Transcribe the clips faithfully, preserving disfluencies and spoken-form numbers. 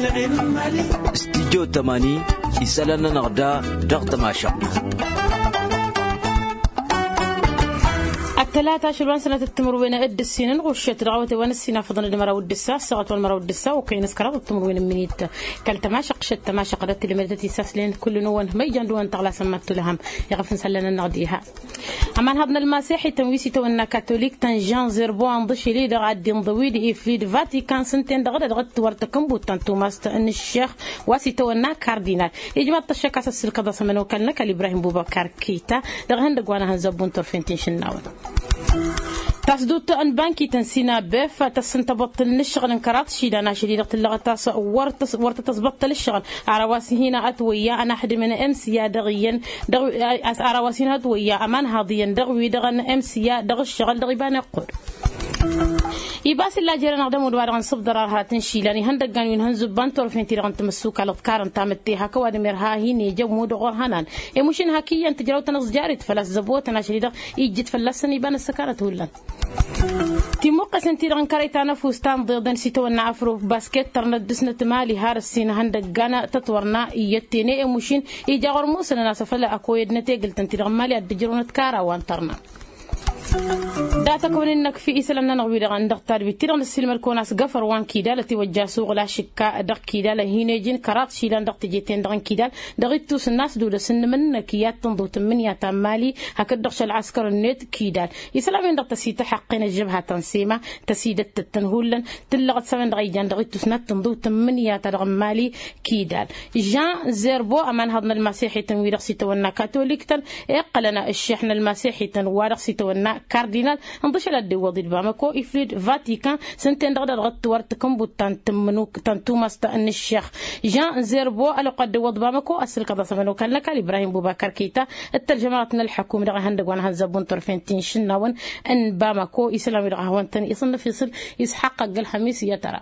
استديو تماني يسألنا نغدا ضغط ماشا ثلاثة شلون سنة التمر وين أد السنين غشت رغوة وين السنة فضل المرا والدسة سقط والمرا والدسة وكين سكرات التمر وين منيت كلت ما شق شت ما شقدت اللي مدتي ساسلين كل نوان ما يجندون تغلا سمت لهم يغفن سلنا النقديها أمان هذا المسيحي تمويسي تونا كاثوليك تنجان زربو انضشي لي دغاد دين ضويد إفليد فاتيكان سنتين دغاد دغاد تورتكم بوتان توماس إن الشيخ واسي تونا كاردينال يجمع التشكا سلك ضس من وكلنا كالإبراهيم بوبكر كيتا دغهن دغوانا هنزبون ترفنتين شناون تصدوت أن بانكي تنسينا بف تسنتبط الشغل انكرات شيدا أنا شديدة اللغة تاس ورت ورت تزبط للشغل عرواسي هنا أتويا أنا أحد من أمسيا دغيا دغ عرواسي هنا أتويا أمان هذيا دغوي دغن أمسيا دغ الشغل دغيبان يقول يباس الله جرنا قدام دوار عن صب ضررها تنشيلاني هندق كانوا ينهزوا بانتور فين تيران تمسوك على الكارن تامتيها كواد مرها هيني جو مود غور هنان يمشين هكيا انت جراو تنص جارت فلاس زبوت انا شديده يجت فلسن يبان السكاره ولا تيموق سنتيران كريت انا فستان ضدن سيتو نعفرو باسكت ترندسنا مالي هار السين هندق كان تطورنا يتيني يمشين يجا غرموس انا سفلا اكويد نتيجل تنتيران مالي ادجرون تكارا وانترنا داتكم إنك في إسلامنا نغوي عن دكتور بتيران السلم الكوناس قفر وان كيدال توجه سوق لا شكا دق كيدال هينجين كرات شيلان دق تجيتين دغن كيدال دغيتوس الناس دول سن من كيات تنضو تمنيا تمالي هكدخش العسكر النت كيدال إسلامين دق تسيت حقين الجبهة تنسيمة تسيدة التنهولن تلغت سمن دغيجان دغيتوس نت تنضو تمنيا تدغن مالي كيدال جان زيربو أمان هذا المسيحي تنوير سيتونا كاثوليك تن إقلنا الشحن المسيحي تنوار سيتونا كاردينال انضش على الدول ضد بامكو إفريد فاتيكان سنتين دغدا غط ورتكم بوتان تمنوك تان توماس تان الشيخ جان زيربو على قد وض بامكو أسر كذا سمنو كان لك إبراهيم بوبكر كيتا الترجماتنا الحكومة دغ هندق وان هنزبون طرفين تنشناون ان بامكو إسلامي دغ هوان تاني يصنف يصل يسحقق الخميس يا ترى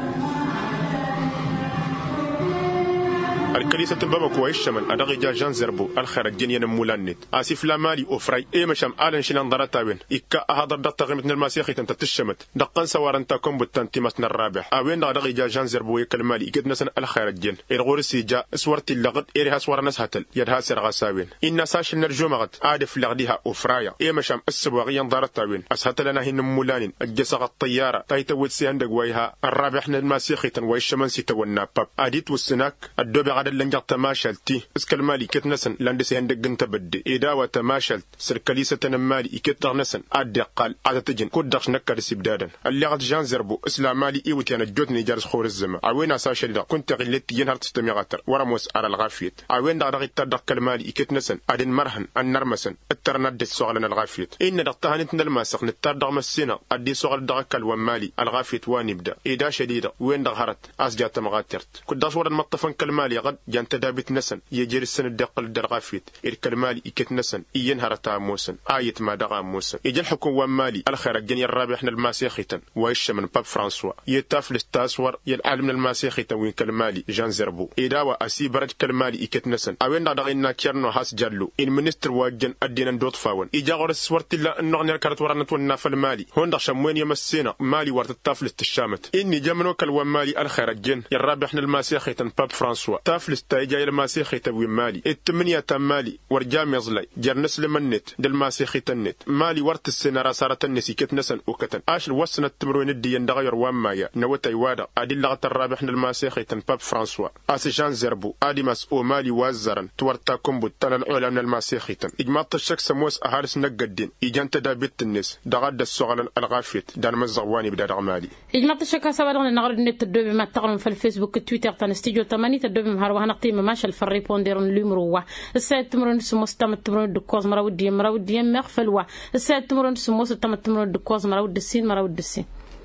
الكنيسة بامكو الشمال أدغي جان زربو الخير الجنين مولانيت آسف لا مالي أفراي إيه مشام آلن شلان ضرطاوين إكا أهدر دقتا غمتنا المسيحي تنتتشمت دقان سوارن تاكم بتنتي مسنا الرابح أوين أدغي جان زربو يكل مالي إكد نسن الخير الجن الغورسي جا اسورتي اللغد إيرها سوار ناس هتل يدها سرغساوين إن ساش نرجو مغت عادف لغديها أفرايا إيه مشام السبواغيان ضرطاوين أسهتلنا هن مولانين الجسغ الطيارة تايتوت سيهندق ويها الرابح المسيحي ويشمن سيتونا باب أديت والسناك الدوبي غدا لنجا تماشلتي اسكال مالي كتنسن لاندسي هندق انت بدي إداوة تماشلت سركليسة مالي إكتر نسن أدي قال عادة تجن كودخش نكر سبدادا اللي غد جان زربو اسلام مالي إيوتي أنا جوتني جارس خور الزمة عوين أساشا لدا كنت غلت ينهر تستميغاتر ورموس على الغافيت عوين دا رغي تدق كالمالي إكتنسن أدن مرهن النرمسن الترند السوغلنا الغافيت إن دقتها نتنا الماسق نتردغ مسينا أدي سوغل دغكال ومالي الغافيت وانبدا إدا شديدة وين دغهرت أسجات مغاترت كداش ورد مطفن كالمالي غد جان تدابت نسن يجري السن الدقل الدرغافيت الكلمالي إكت نسن إينهرتا موسن آية ما دغا موسن إجا الحكم ومالي الخير الجني الرابحنا الماسيخيتا وإيش من باب فرانسوا يتافل التاسور يالعالم الماسيخيتا وين كلمالي جان زربو إداوا أسي برج كلمالي إكت نسن أوين دغينا كيرنو هاس جالو إن منستر واجن أدينا دوت فاون إجا غرس سورت الله النغني الكارت ورانت والنافل مالي هون دخشم وين يمسينا مالي ورت التافل التشامت إني جمنو كالومالي الخير الجن الرابحنا الماسيخيتا باب فرانسوا تافل استايجا الماسيخي تبوي مالي التمنية مالي ورجام يزلي جرنس لمنت دل ماسيخي تنت مالي ورت السنة صارت النسي كتنسن وكتن اش الوسنة التمرين الدي يندغير ومايا نوتي وادا ادي لغة الرابح الماسيخي تن باب فرانسوا اسي جان زربو ادي مسؤو مالي وازرا تورتا كومبو تن العلا من الماسيخي تن اجماط الشك سموس اهارس نقدين اجان تدابت النس دغد السغل الغافيت دان مزغواني بدار مالي اجماط الشك سوادغن نغرد نت الدوبي ما تغرم في الفيسبوك تويتر تنستيجو تماني تدوبي مهار نقيم ماشى الفري بونديرون ليمروا الساعة تمرون سموس تم تمرون دكوز مراودي مراودي مغفلوا الساعة تمرون سموس تم تمرون دكوز مراود السين مراود السين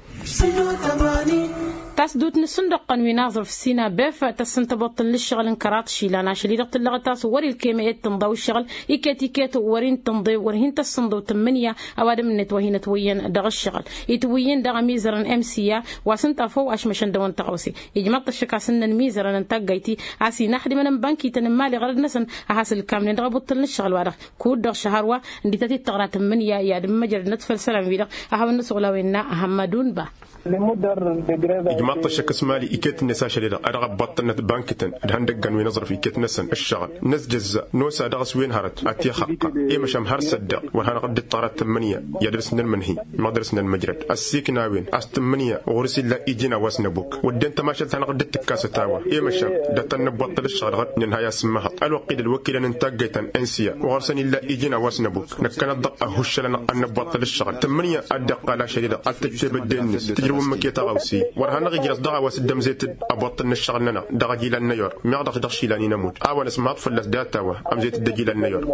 تاسدوت نسندق قنوي ناظر في السينا بف تسنتبط للشغل انكرات شيلانا شليدة اللغة تاس وري الكيميات تنضو الشغل إكاتيكات ورين تنضي ورهين تسندو تمنية أوادم نتوهين توين دغ الشغل يتوين دغ ميزرا أمسية وسنتا فو أشمشن دوان تغوسي يجمط الشكا سنن ميزرا ننتقيتي عسي نحدي من بانكي تنمالي غرد نسن أحاس الكامل دغ بطل للشغل وارخ كود دغ شهروا اندي تاتي تغرى تمنية يا دم مجر نتفل سلام بيدغ أحاول نسغلا وينا أهمدون با إجماط الشكس مالي إكيت النساء شريرة أرغب بطنة بانكتن الهندق كان وينظر في إكيت نسن الشغل نس جزء نوسا دغس وين هرت أتي خقة إيه مش أمهر صدق وهنا قد الطارات ثمانية يدرسنا المنهي ما درسنا المجرد السيك ناوين أستمنية وغرسي لا إجينا واسنا بوك ودين تماشل هنا قد التكاسة تاوى إيه مش دتنا بطل الشغل غد نهاية سمها الوقيد الوكيل أن انتاجيتا أنسيا وغرسني لا إجينا واسنا بوك نكنا الضقة هش لنا أن بطل الشغل ثمانية أدق على شديدة التجربة الدنس تجربة مكيتا غوسي ورهنا غير دغا واسدم زيت أبطل الشغل لنا دغا جيل النيور ما يقدر دخشي لاني نموت أول اسمها طفل داتا أم زيت الدجيل النيور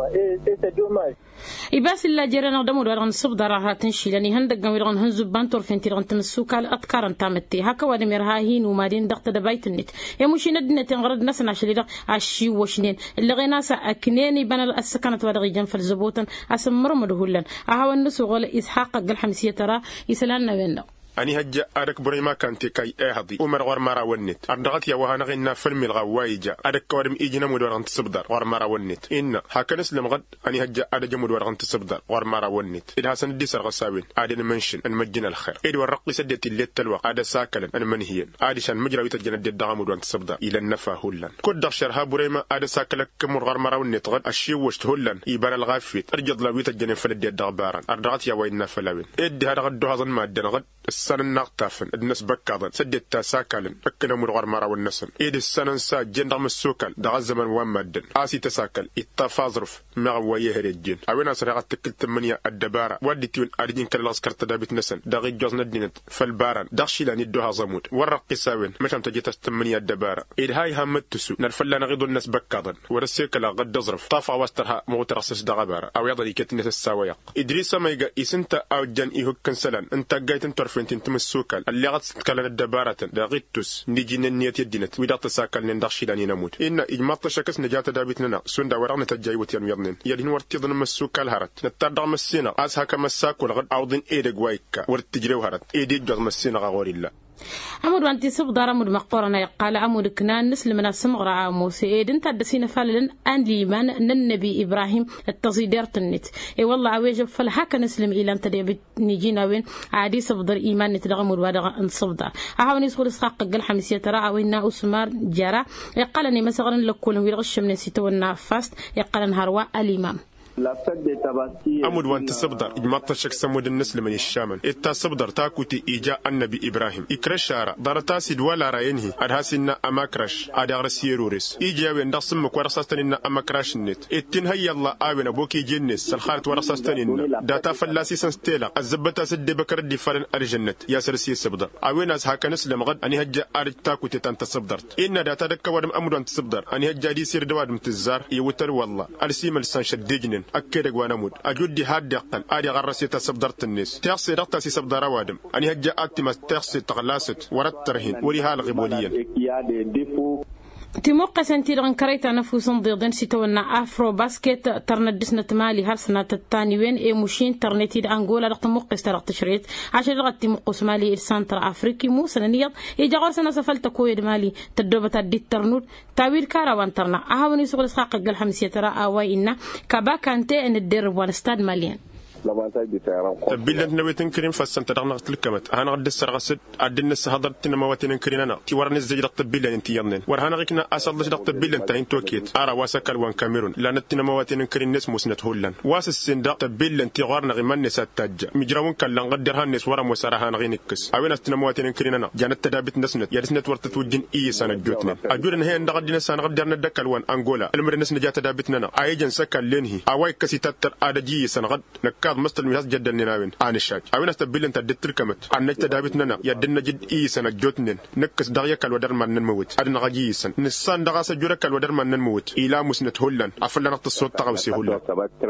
إباس الله جرنا دمود ورغن صبدا راها تنشي لاني هندق ورغن هنزو بانتور فينتي رغن تمسوكا الأذكار تامتي هكا وادم يرهاهين ومادين دقت دبايت النت يا مشي ندنا تنغرد نسنا شليدا عشي وشنين اللي غيناسا أكنيني بنا السكنة ورغي جنف الزبوطن أسمر مدهولن أهو النسو غول إسحاق قل حمسية ترى يسلالنا وينو أني هجا أدك بريما كانتي كاي إهدي عمر غور مرا ونت أردغت يا وهنا غينا فيلم الغوايجا أدك كورم إيجينا مدور عن تصبدر غور مرا ونت إن هكذا سلم غد أني هجا أدك مدور عن تصبدر غور مرا ونت إذا حسن دي سر غساوين أدي منشن أن مجنا الخير إذ ورق سدت اللي تلوق أدي ساكلا أن منهيا أدي شان مجرى يتجنا دي الدعم مدور عن تصبدر إلى النفا هولن كود دخشرها بريما أدي ساكلا كمر غور مرا ونت غد الشي وشت هولن يبان الغافيت أرجض لو يتجنا فلد الدغبارا أردغت يا وين فلاوين إدي هذا غد هذا ما دنا غد السنة نقطافن الناس بكاضن سدت تساكلن أكنا مرغر مرا والنسن إيد السنة سا جندم السوكل دغ زمن ومدن آسي تساكل التفاظرف مغويه هرجين أوينا سرقة تكل ثمانية الدبارة ودي تون أرجين كلا عسكر تدابت نسن دغ جوز ندينت فالبارن دغشي لان يدوها زمود ورق قساوين مشان تجيت ثمانية الدبارة إيد هاي هم تسو نرفل لنا غيض الناس بكاضن ورسيكلا قد ظرف طافع وسترها موترسس دغبارة أو يضل يكتنس السوايق إدريس ما يجا إسنت أو جن إيهو كنسلان أنت جايت انترف فين تمسوكل اللي غد تكلن الدبارة داغيتوس نيجينا النية يدينت ودا تساكل ندخشي لاني نموت إن إجماع تشكس نجاة دابتنا سوندا ورغنا تجاي وتيان يضنين يدين ورتيضن مسوكل هرت نتردع مسينا أزها كمساكل غد عوضين إيدك وايكا ورتجريو هرت إيديك جوز مسينا غوري الله أمود وانتي صبدار أمود مقطورنا يقال أمود كنان نسل من السمغرة موسى إدن تدسين فالن أن ليمان ننبي إبراهيم التصيدير تنت إي والله عويجب فالحاكا نسلم إلى أن تدي نيجينا وين عادي صبدر إيمان نتدغم ودغ صبدار أهو نسخل إسحاق قل حمسية ترى وإنا أسمار جرى يقال أني مسغرا لكل ويرغش من سيتو النافاست يقال هروا الإمام أمود وانت صبدر إجماع تشك سمود النسل من الشامل إتا صبدر تاكوتي إيجاء النبي إبراهيم إكرشارة دارتاسي دولا راينه أدهاسينا أماكرش أدغرسي روريس إيجا وين دقسمك ورساستننا أماكراش النت إتن هيا الله آوين بوكي جنس سلخارت ورساستننا داتا فلاسي سنستيلا الزبتا سد بكر دي فلن أرجنت ياسر سي صبدر أوين أز هاكا نسلم غد أني هجا أرج تاكوتي تانت صبدرت إن داتا دكا ودم أمود وانت صبدر أني هجا دي سير دوادم تزار يوتر والله أرسيم السان شديجنن أكيد وانمود أجودي هاد دقن أدي غرسي تصبدرت الناس تحصي دقتا سي صبدر وادم أني هجا أتمس تحصي تغلاست ورترهن وليها الغبوليا تموقع سنتيران كريتا نفوس ضيضن سيتونا أفرو باسكت ترندسنا تمالي هرسنا الثاني وين إيه مشين ترنتيد أنغولا رقت موقع استرق تشريت عشان رقت موقع مالي السانتر أفريقي مو سننيض يجعل سنة سفلت كويد مالي تدوبة الديت ترنود تاويل كاروان ترنا أهوني سوق الإسحاق قل حمسية ترى أواي إنا كبا كانتي إن الدرب والاستاد ماليان بلد نويتن كريم فسنت تدغنا تلكمت انا غد السرغسد ادن السهدرتنا مواتين كريننا تي ورن الزج دق بلن انت يمن ورهنا غيكنا اصل دق بلن تاين توكيت ارا واسكل وان كاميرون لانتنا مواتين كرين نس مسنت هولن واس السندق بلن تي غارنا غمن نساتج مجرون كلن قدرها الناس ورا مسرها غينكس اوين استنا مواتين كريننا جانت تدابت نسنت يا نسنت ورت توجن اي سنه جوتنا اجورن هي اند غدنا سنه غدرنا دكل وان انغولا المر نس نجات دابتنا ايجن سكل لنهي اواي كسي تتر ادجي سنه غد نكاد مستل مياس جدا نناوين عن الشاج اوين استبل انت دتر كمت عن نجت دابتنا يدنا جد اي سنه جوتنن نكس دغيا الودر ما نموت ادنا غجي سن نسان دغا سجورك الودر ما نموت الى مسنت هولن افلنا الصوت تغوسي هولن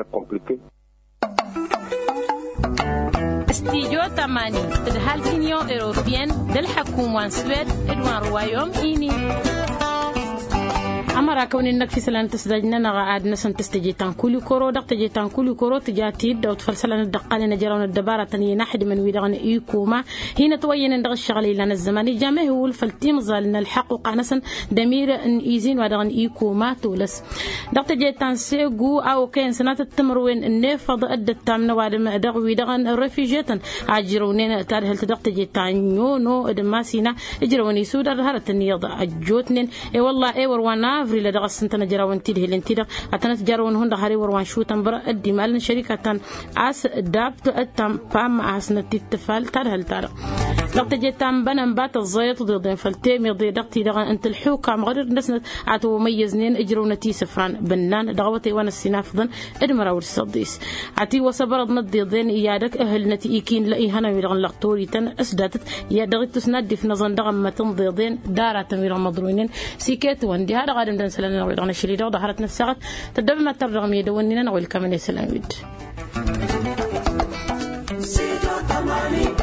استيجو تماني تدهال كينيو إيروبيان دل حكومة سويد إدوان روايوم إيني مرة كون إنك في سلان تسدجنا نقعد نسن تستجيتان كل كورو دق تجيتان كل كورو تجاتي دو تفرسلنا الدقال نجرون الدبارة تانية نحد من ويدغن إيكوما هنا توين ندغ الشغل لنا الزمان جامه هو الفلتيم زالنا الحق وقانسن دمير إن إيزين ودغن إيكوما تولس دق تجيتان سيجو أو كان سنة التمروين النفض أدت تامنا وادم دغ ويدغن رفيجة عجرونين تارهل تدق تجيتان يونو دماسينا إجروني سودا هرت النيض أجوتنين إيه والله إيه وروانا فري لدغ السنتنا جراون تيده لنتيده أتنت جراون هون دهاري وروان شو تنبرا أدي مالن شركة عس دابت التام بام عسنا تتفال تارهل تار دقت جتام بنم بات الزيت ضد فلتيم يضي دقتي دغ أنت الحوكام غير نسنا عتو ميزنين إجرون تي سفران بنان دغوتي وانا السنافضن إدمرا والصديس عتي وصبرد ندي ضين إيادك أهل نتي إيكين لأي هنا ويرغن لقطوري تن أسداتت يا دغت تسندي في نظن دغم ما تنضي ضين دارة تمير مضروين سيكيت وندي هذا غادم دن سلنا ويرغن الشريدة وظهرت نفسها تدب ما ترغم يدوننا نقول كمان يسلم ويد